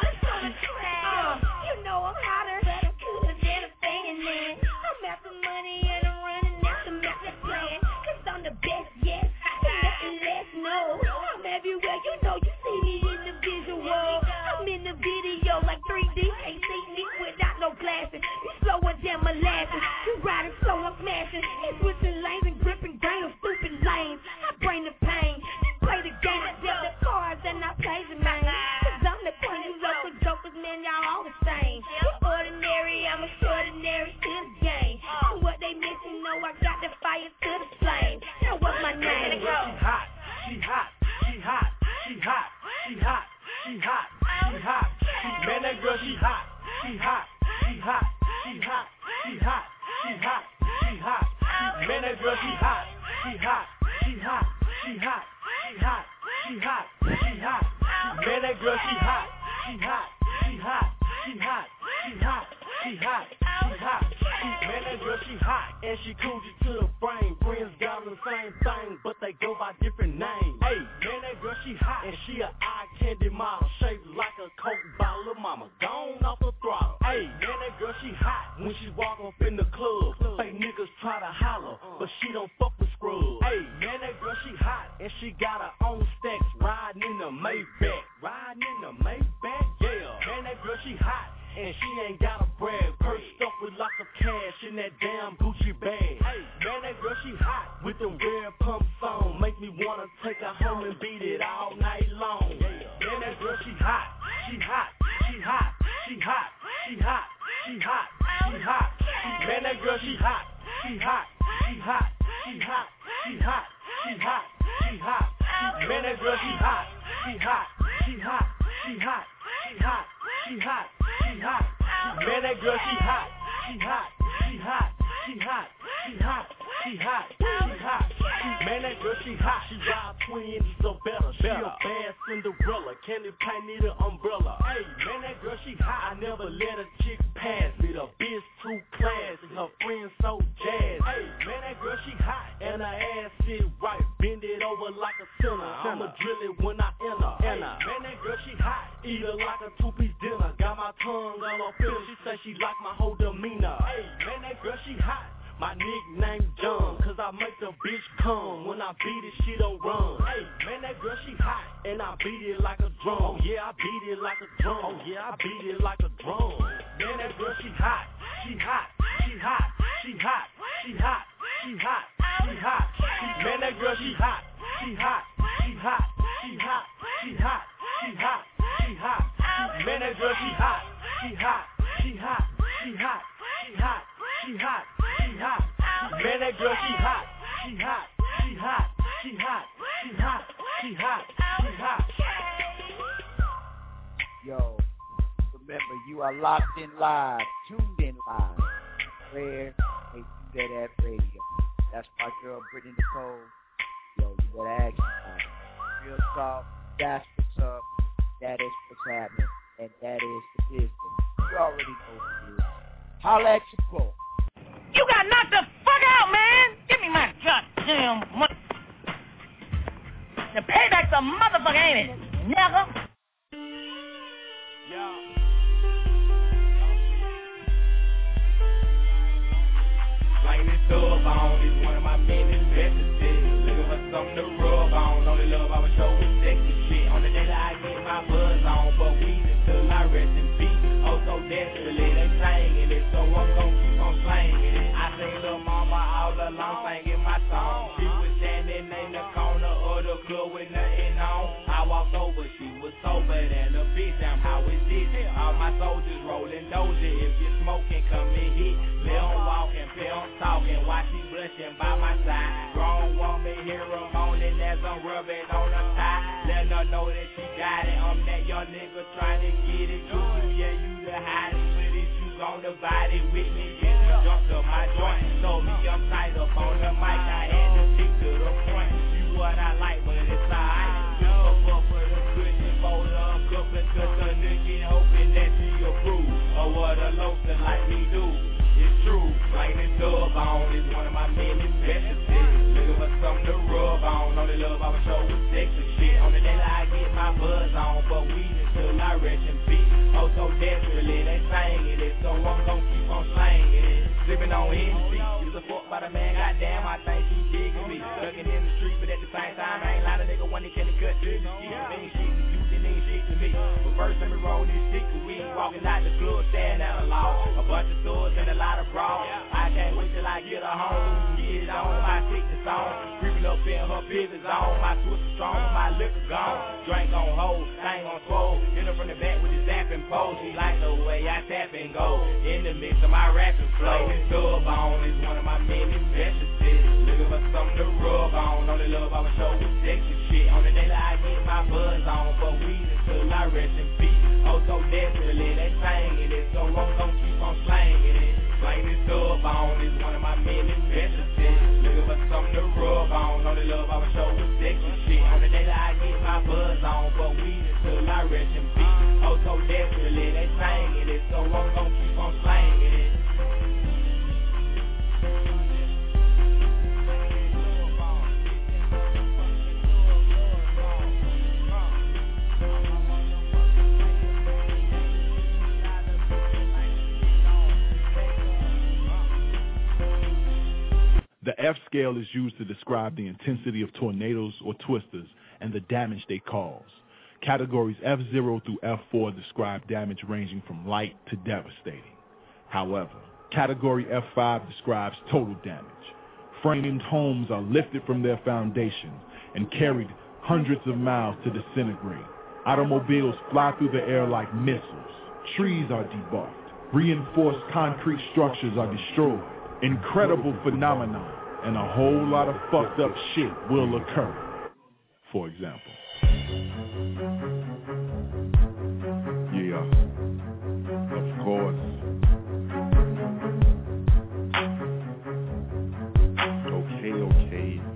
You know I'm hotter, but I'm cooler than a fan, man. I'm after money and I'm running after master plan. Cause I'm the best, yes. Nothing less, no. I'm everywhere, you know you see me in the visual. I'm in the video like 3D. Can't see me without no glasses. You slower than molasses. You riding slow, I'm smashing. You switching lanes and gripping grain of stupid lanes. I bring the pain. Play the game, I dealt the cards and I play the man. Cause I'm the queen, you local jokers, man, y'all all the same. You're ordinary, I'm extraordinary to the game. And what they missing, know I got the fire to the flame. Now what's my name? She hot. She hot. She hot. She hot. She hot. She hot. She hot. Man, that girl, she hot. She hot. She hot. She hot. She hot. She hot. She hot. Man, that girl, she hot. She hot. She hot. She hot. She hot. She hot. She hot. Man, that girl, she hot. She hot. She hot. She hot. She hot. She hot. She hot. Man, that girl, she hot. And she cool you to the brain. Friends got the same thing, but they go by different names. Hey, man, that girl, she hot. And she a eye candy model, shaped like a Coke bottle. Mama gone off the throttle. Hey, man, that girl, she hot. When she walk up in the club, fake niggas try to holler, but she don't fuck with scrubs. Hey, man, that girl, she hot. And she got her own stacks, riding in the Maybach. Riding in the Maybach, yeah. Man, that girl, she hot. And she ain't got a brag, purse stuffed with lots of cash in that damn Gucci bag. Hey, man, that girl, she hot. With them red pumps on, make me wanna take her home and beat it all night long. Yeah. Man, that girl, she hot. She hot. She hot. She hot. She hot. She hot. She hot. Man, that girl, she hot. She hot. She hot. She hot. She hot. She hot. She hot. Man, that girl, she hot. She hot. She hot. She hot. She hot. She hot. She hot. Man, that girl, she hot. She hot. She hot. She hot. She hot. She hot. She hot. Man, that girl, she hot. She ride 20 inches or better. She a bad Cinderella. Candy painted an umbrella. Hey, man, that girl, she hot. I never let a chick pass me. The bitch too classy. Her friends so jazzy. Hey, man, that girl, she hot. And her ass sit right. Bend it over like a sinner. I'ma drill it when I enter. Hey, man, that girl, she hot. Eat her like a two-piece dinner. Got my tongue on her feel. She say she like my whole demeanor. Hey, man, that girl, she hot. My nickname John, cause I make the bitch come. When I beat it, she don't run. Hey, man, that girl, she hot. And I beat it like a drum. Oh, yeah, I beat it like a drum. Oh, yeah, I beat it like a drum. Man, that girl, she hot. She hot. She hot. She hot. She hot. She hot. She hot. Man, that girl, she hot. She hot. She hot. She hot. She hot. She hot. She hot. Man, that girl, she hot. She hot. She hot. She hot. She hot. She hot. She hot. Man, that girl, she hot. She hot. She hot. She hot. She hot. She hot. She hot. Yo, remember, you are locked in live, tuned in live. Where they do that at radio. That's my girl, Brittany Nicole. Yo, you better ask me. Real talk, that's what's up. That is what's happening. And that is the business. You already know what it is. Holla at your boy. You got knocked the fuck out, man! Give me my goddamn money. The payback's a motherfucker, ain't it? Nigga. Like this dub on is one of my business messages. Looking for something to rub on. Only love I would show is sexy shit. On the day that I get my buzz on, but weed until I rest in peace. Oh, so desperately they singing it, so I'm gon' keep on slanging it. I seen lil' mama all along singing my song. She was standing in the corner of the club with nothing on. I walked over but she was sober than a bitch. Damn, how is this? All my soldiers rolling doja. If you smoking, come and hit. Play on walking, play on talking. Why she blushing by my side? Grown woman, hear her moaning as I'm rubbing on her thigh. Let her know that she got it. I'm that young nigga trying to get it to you. Yeah, you the hottest. Put his shoes on the body with me. Get me jumped up my joint. Told me I'm tight up on the mic. I had to stick to the point. You what I like, but it's alright. Look up for the cushion, fold up, cup and cut the nookie, hoping that she approve of what a loafer like me do. It's true, plain and dub on is one of my many specialties. Looking for something to rub on. Only love I would show with sex and shit. On the daily I get my buzz on, but weed until I rest in peace. Oh, so desperately they singing it, so I'm gon' keep on slanging it. Sipping on Hennessy, use a fork by the man, goddamn, I think she digging me. Looking in the street, but at the same time, I ain't lying, a nigga when they can't cut to the ski. Ain't shit to you, then ain't shit to me. But first let me roll this stick of weed, walking out the club, staring at a law. A bunch of stores and a lot of bras. I can't wait till I get her home. Get it on, my sickness on. Creeping up in her pivot zone. My twist is strong, my liquor gone. Drink on hold, thing on swole. Hit her from the back with the zapping pole. She like the way I tap and go. In the mix of my rapping flow. Dub on is one of my many specialties. Looking for something to rub on. Only love I would show with sex and shit. On the daily I get my buzz on, but weed until I rest in peace. Oh, so desperately they singing it, so I'm gon' keep on slanging it. Plain and dub on is one of my many specialties. Looking for something to rub on. Only love I would show with sex and shit. On the daily I get my buzz on, but weed until I rest in peace. Oh, so desperately they singing it, so I'm gon' keep on slanging it. The F scale is used to describe the intensity of tornadoes or twisters and the damage they cause. Categories F0 through F4 describe damage ranging from light to devastating. However, Category F5 describes total damage. Framed homes are lifted from their foundation and carried hundreds of miles to disintegrate. Automobiles fly through the air like missiles. Trees are debarked. Reinforced concrete structures are destroyed. Incredible phenomenon, and a whole lot of fucked up shit will occur. For example. Yeah, of course. Okay.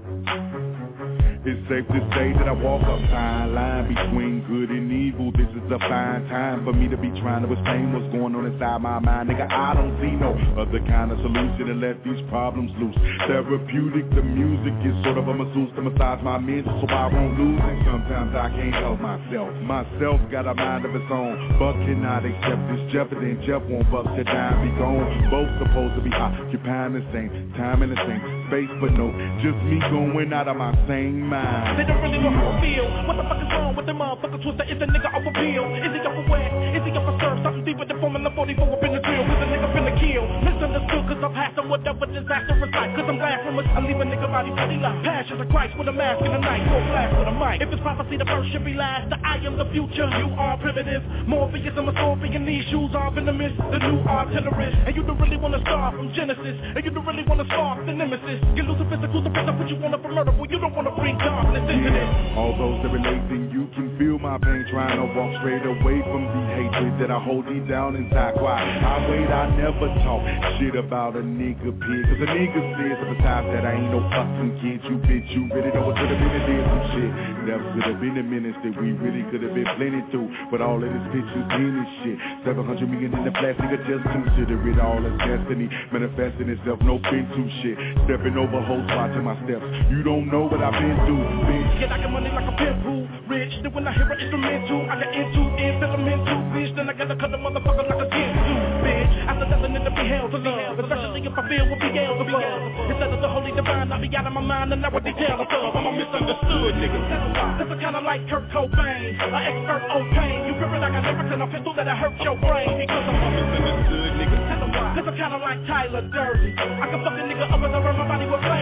It's safe to say that I walk a fine line between good and evil. This is a fine time for me to be trying to explain what's going on inside my mind. Nigga, I don't see no other kind of solution to let these problems loose. Therapeutic, the music is sort of a masseuse to massage my mental so I won't lose it. Sometimes I can't help myself. Myself got a mind of its own, but cannot accept this jeopardy. And Jeff won't bust it down, be gone. Both supposed to be occupying the same time in the same space, but no, just me going out of my same mind. They don't really know how I feel. What the fuck is wrong with the motherfucker twister? Is the nigga off a pill? Is he off a whack? Is he off a serve? Something deeper than Formula 44 up in the grill. Cause the nigga finna kill. Misunderstood cause I'm past them whatever disaster is like. Cause I'm blasphemous. I leave a nigga body bloody like passions of Christ with a mask in the night. Full blast with a mic. If it's prophecy, the first should be last. The I am the future. You are primitive. Morpheus and Masophian. These shoes are venomous. The new artillerist. And you don't really wanna start from Genesis. And you don't really wanna spark the nemesis. You lose a physical defense. I put you on up for murder. But you don't wanna bring darkness into this. All those that relate, then you can feel my pain. Trying to walk straight away from the hatred that I hold deep down inside. Quiet. I wait, I never talk shit about a nigga pig. Cause a nigga says besides that I ain't no fucking kid. You bitch, you really know what could have been and did some shit. That could have been a minute that we really could have been plenty through. But all of this pictures in this shit. 700 million in the flash, nigga, just consider it all as destiny. Manifesting itself, no fin to shit. Stepping over hoes, watching my steps. You don't know what I've been through, bitch. Get I get money like a pimp who rich. Then when I hear an instrumental, I get into it, filamental, bitch. Then I gotta cut the motherfucker like a kid too, bitch. After nothing to be held to love, especially if I feel what be held above. Instead of the holy divine, I be out of my mind and now what they tell us of. I'm a misunderstood nigga. This is kinda like Kurt Cobain, an expert on pain. You feel it like a lyrics in a pistol that hurt your brain. Because I'm a misunderstood nigga. This is kinda like Tyler Durden. I can fuck a nigga up and around my body with flame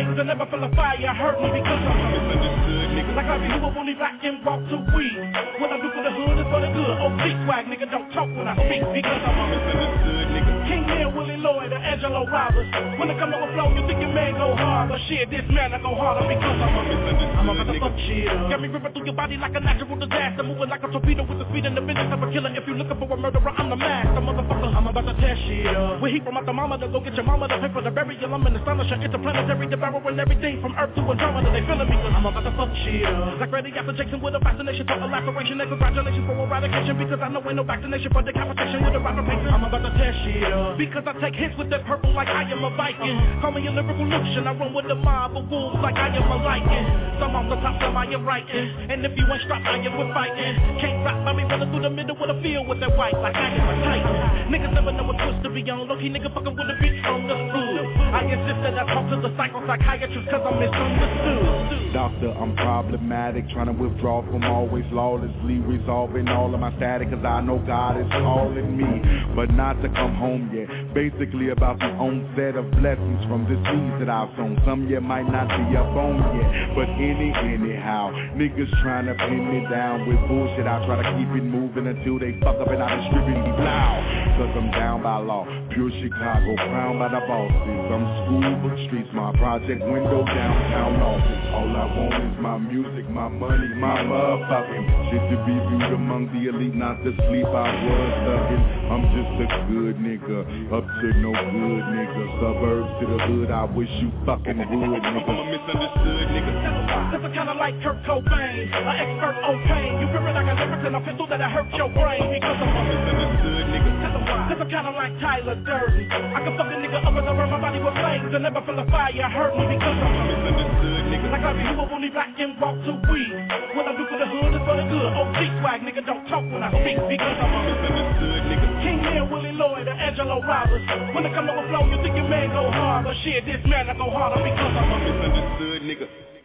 wings. I never feel a fire hurt me because I'm a misunderstood nigga. Like I be who only black and walk to weed. What I do for the hood is for the good. OG swag, nigga, don't talk when I speak because I'm a misunderstood nigga. King Neil, Willie Lloyd, or Angelo Roberts. When I come to a flow, you think your man go hard, but shit, this man I go harder because I'm a misunderstood I'm about to fuck shit up. Got me ripping through your body like a natural disaster, moving like a torpedo with the speed and the business of a killer. If you looking for a murderer, I'm the master, motherfucker. I'm about to tear shit up. We heat from out the mama to go get your mama to pay for the burial. I'm in the astonishing interplanetary devouring everything from Earth to Andromeda. They feeling me cause I'm about to fuck shit up. Like Reddy after Jackson with a fascination for a laceration and congratulations for eradication because I know ain't no vaccination for decapitation with a rapper patron. I'm about to tear shit up because I take hits with that purple like I am a Viking. Call me a lyrical Lucian. I run with the mob of wolves like I am a lion. Some off the top, some I am writing. And if you ain't strapped, I am with fighting. Can't stop by me running through the middle with a field with that white like I am a titan. Niggas never know what twist to be on. Low-key nigga fucking with a bitch from the hood. I insist that I talk to the psychiatrist cause I'm misunderstood. Doctor, I'm problematic, trying to withdraw from always lawlessly resolving all of my static cause I know God is calling me, but not to come home yet. Basically about the onset of blessings from this seeds that I've sown. Some yet might not be up on yet, but anyhow, niggas trying to pin me down with bullshit. I try to keep it moving until they fuck up and I distribute it loud. Cause I'm down by law, pure Chicago, crowned by the bosses. I'm school book streets, my project window, downtown office. All I want is my music, my money, my motherfucking shit to be viewed among the elite, not to sleep. I was thugging. I'm just a good nigga, up to no good nigga. Suburbs to the hood, I wish you fucking would, nigga. I'm a misunderstood nigga. Cause I'm kinda like Kurt Cobain, an expert on pain. You feel it like a lyric and a pistol that'll hurt your brain because I'm a misunderstood nigga. Cause I'm kinda like Tyler Durden. I can fuck a nigga up and around my body with flames and never feel a fire hurt me because I'm a misunderstood nigga. Like I be who only black and walk to weed. What I do for the hood is for the good. OG swag, nigga, don't talk when I speak because I'm a misunderstood nigga. King Neil, Willie Lloyd, or Angelo Roberts. When I come on the flow, you think your man go hard, but shit, this man I go harder because I'm a misunderstood nigga.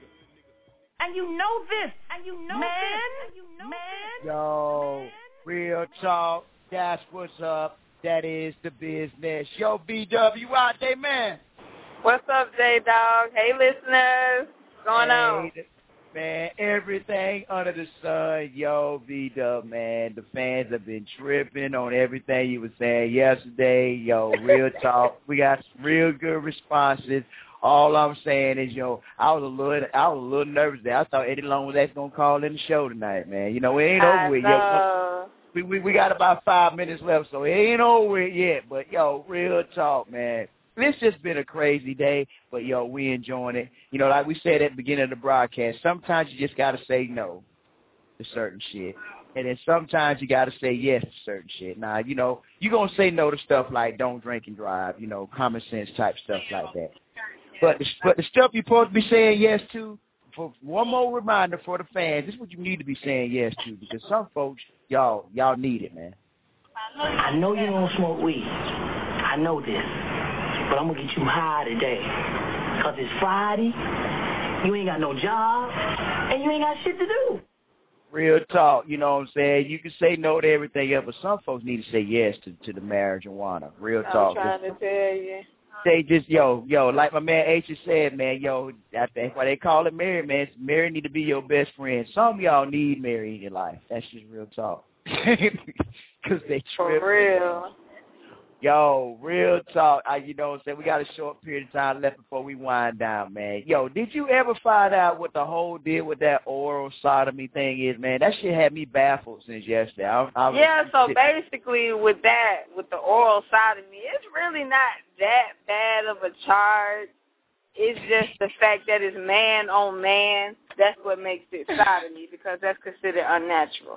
And you know this, and you know man. Yo, real talk, that's what's up. That is the business. Yo, BW, you out there, man? What's up, J-Dog? Hey, listeners. What's going on? Man, everything under the sun. Yo, B-Dub, man. The fans have been tripping on everything you were saying yesterday. Yo, real talk. We got some real good responses. All I'm saying is, yo, I was a little nervous there. I thought Eddie Long was actually gonna call in the show tonight, man. You know, it ain't over with. Yo, we got about 5 minutes left, so it ain't over yet. But yo, real talk, man. It's just been a crazy day, but yo, we enjoying it. You know, like we said at the beginning of the broadcast, sometimes you just gotta say no to certain shit. And then sometimes you got to say yes to certain shit. Now, you know, you're going to say no to stuff like don't drink and drive, you know, common sense type stuff like that. But the stuff you're supposed to be saying yes to, for one more reminder for the fans, this is what you need to be saying yes to because some folks, y'all need it, man. I know you don't smoke weed. I know this. But I'm going to get you high today. Because it's Friday, you ain't got no job, and you ain't got shit to do. Real talk, you know what I'm saying? You can say no to everything else, but some folks need to say yes to the marijuana. Real talk. I'm trying to tell you. Say just, yo, like my man H said, man, yo, that's why they call it Mary, man. Mary need to be your best friend. Some of y'all need Mary in your life. That's just real talk. Because they trip. For real. Yo, real talk. You know what I'm saying? We got a short period of time left before we wind down, man. Yo, did you ever find out what the whole deal with that oral sodomy thing is, man? That shit had me baffled since yesterday. So basically with the oral sodomy, it's really not that bad of a charge. It's just the fact that it's man on man. That's what makes it sodomy because that's considered unnatural.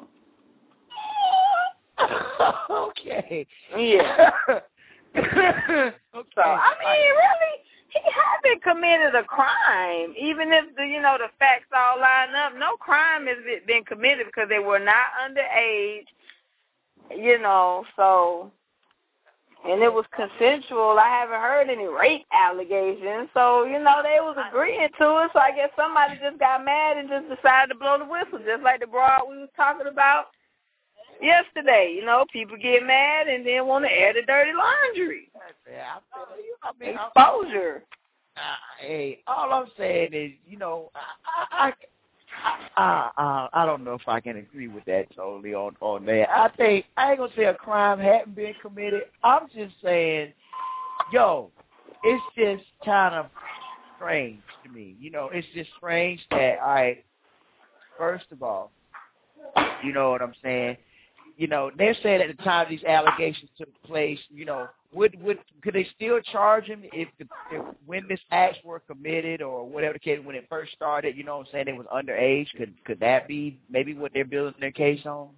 Okay. Yeah. Okay. So, I mean, really, he hasn't committed a crime. Even if, the facts all line up, no crime has been committed because they were not underage, so, and it was consensual. I haven't heard any rape allegations. So, they was agreeing to it. So I guess somebody just got mad and just decided to blow the whistle, just like the broad we was talking about yesterday. People get mad and then want to air the dirty laundry. Exposure. hey, all I'm saying is, you know, I don't know if I can agree with that totally on that. I think I ain't gonna say a crime hadn't been committed. I'm just saying, yo, it's just kind of strange to me. You know, it's just strange that first of all, you know what I'm saying? You know, they're saying at the time these allegations took place, you know, could they still charge him if when this acts were committed or whatever the case when it first started? You know what I'm saying? They was underage. Could that be maybe what they're building their case on?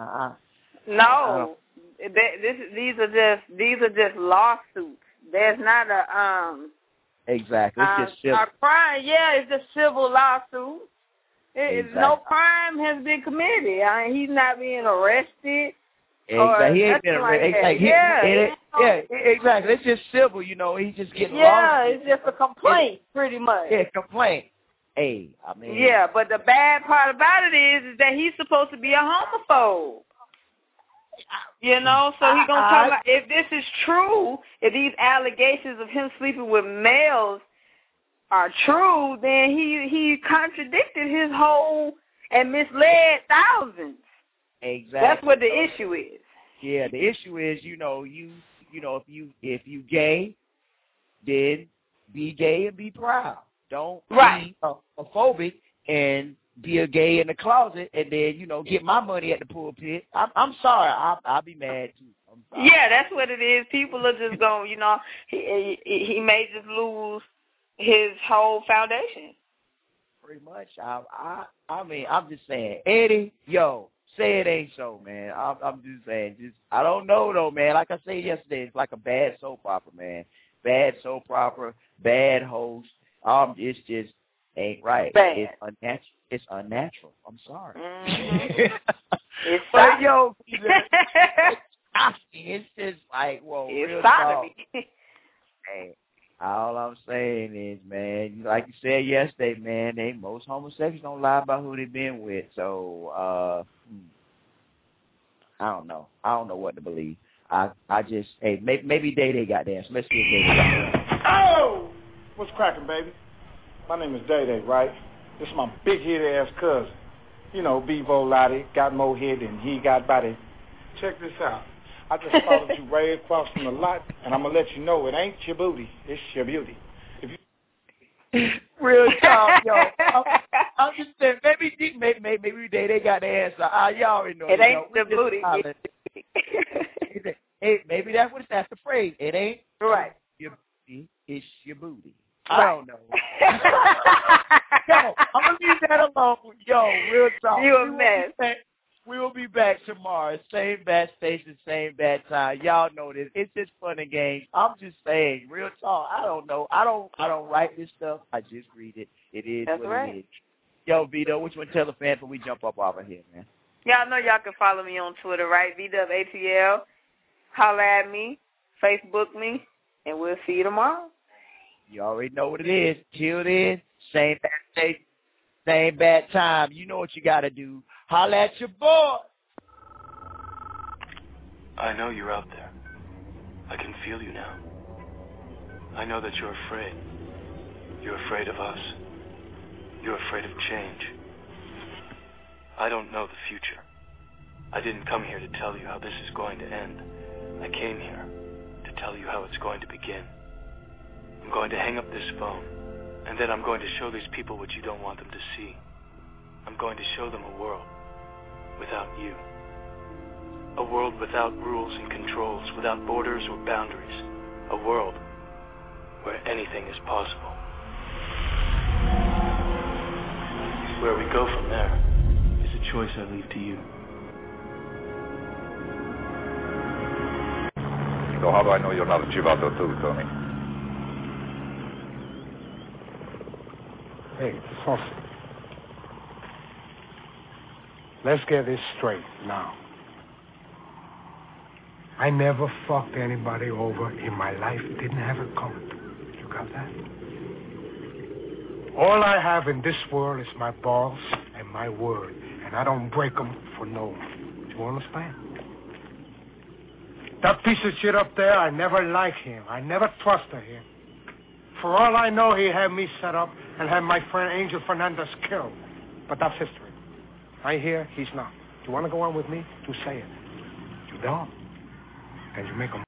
No, these are just lawsuits. There's not a exactly. It's just civil. A crime. Yeah, it's just civil lawsuit. Exactly. No crime has been committed. I mean, he's not being arrested. Exactly. He ain't been arrested. Yeah, exactly. It's just civil, you know. He's just getting lost. Yeah, it's just a complaint, pretty much. Yeah, complaint. Hey, I mean. Yeah, but the bad part about it is that he's supposed to be a homophobe. You know, so he's going to talk about, if this is true, if these allegations of him sleeping with males are true, then he contradicted his whole and misled thousands. Exactly. That's what the issue is. Yeah, the issue is, you know, if you gay, then be gay and be proud. Don't be a phobic and be a gay in the closet and then, you know, get my money at the pulpit. I'm sorry. I'll be mad too. Yeah, that's what it is. People are just going, you know, he may just lose his whole foundation. Pretty much. I mean, I'm just saying, Eddie, yo, say it ain't so, man. I'm just saying, I don't know though, man. Like I said yesterday, it's like a bad soap opera, man. Bad soap opera, bad host. It's just ain't right. Bad. It's unnatural. It's unnatural. I'm sorry. Mm-hmm. But yo, it's just like, whoa, it's real sodomy. Hey, all I'm saying is, man, like you said yesterday, man, most homosexuals don't lie about who they've been with. So, I don't know. I don't know what to believe. I just, hey, maybe Day got there. So let's see if Day got there. Oh! What's cracking, baby? My name is Day, right? This is my big-headed ass cousin. You know, Bevo Lottie got more head than he got body. Check this out. I just followed you right across from the lot, and I'm going to let you know it ain't your booty. It's your beauty. Real talk, yo. I'm just saying, maybe they got the answer. Y'all already know. It ain't the booty. Hey, maybe that's the phrase. It ain't right. Your booty, it's your booty. I don't know. Yo, I'm going to leave that alone. Yo, real talk. You a mess. We will be back tomorrow. Same bad station, same bad time. Y'all know this. It's just fun and games. I'm just saying, real talk. I don't know. I don't write this stuff. I just read it. It is That's what right. it is. Yo, Vito, which one tell the fans before we jump up over here, man? Y'all know y'all can follow me on Twitter, right? VWATL. Holla at me. Facebook me. And we'll see you tomorrow. You already know what it is. Till then, same bad station, same bad time. You know what you got to do. Holla at your boy. I know you're out there. I can feel you now. I know that you're afraid. You're afraid of us. You're afraid of change. I don't know the future. I didn't come here to tell you how this is going to end. I came here to tell you how it's going to begin. I'm going to hang up this phone, and then I'm going to show these people what you don't want them to see. I'm going to show them a world without you. A world without rules and controls, without borders or boundaries. A world where anything is possible. Where we go from there is a choice I leave to you. So how do I know you're not a Chivato too, Tony? Hey, Saucy. Let's get this straight now. I never fucked anybody over in my life. Didn't have it coming. You got that? All I have in this world is my balls and my word. And I don't break them for no one. Do you understand? That piece of shit up there, I never liked him. I never trusted him. For all I know, he had me set up and had my friend Angel Fernandez killed. But that's history. I hear he's not. You want to go on with me? You say it. You don't. And you make him